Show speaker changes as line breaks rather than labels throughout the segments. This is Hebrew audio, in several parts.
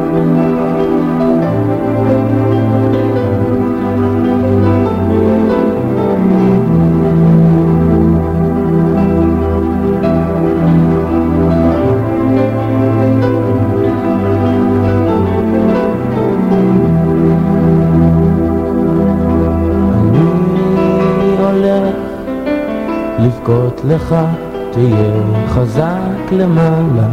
לבכות לך, תהיה חזק למעלה.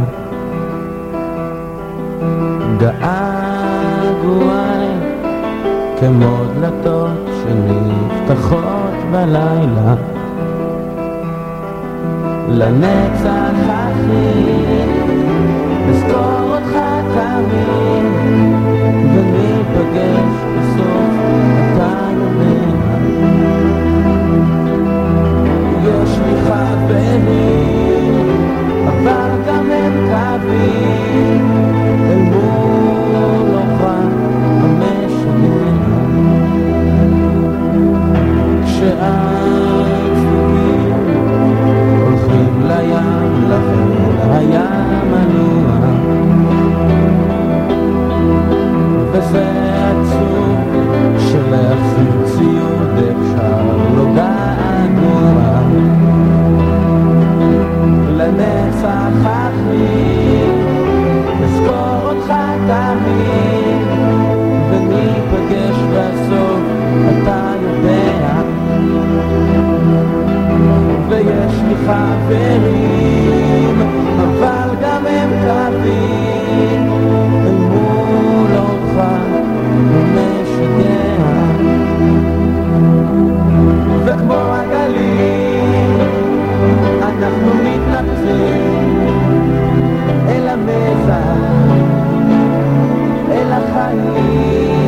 געגועי כמו דלתות שנפתחות בלילה, לנצח אחי אזכור אותך תמיד, וניפגש בסוף אתה יודע. יש לי חברים, אבל גם הם קווים אל מול אורך המשנה. כשעצובים הולכים לים, לחיל הים מנוע, וזה עצוב שלהחזיר ציוד אפשר לא געגוע. לנצח אחי אזכור אותך תמיד, וניפגש בסוף אתה יודע. ויש לי חברים, אבל גם הם קווים אל מול אורך ומשגע. וכמו הגלים אנחנו מתנפצים אל המזח, אל החיים.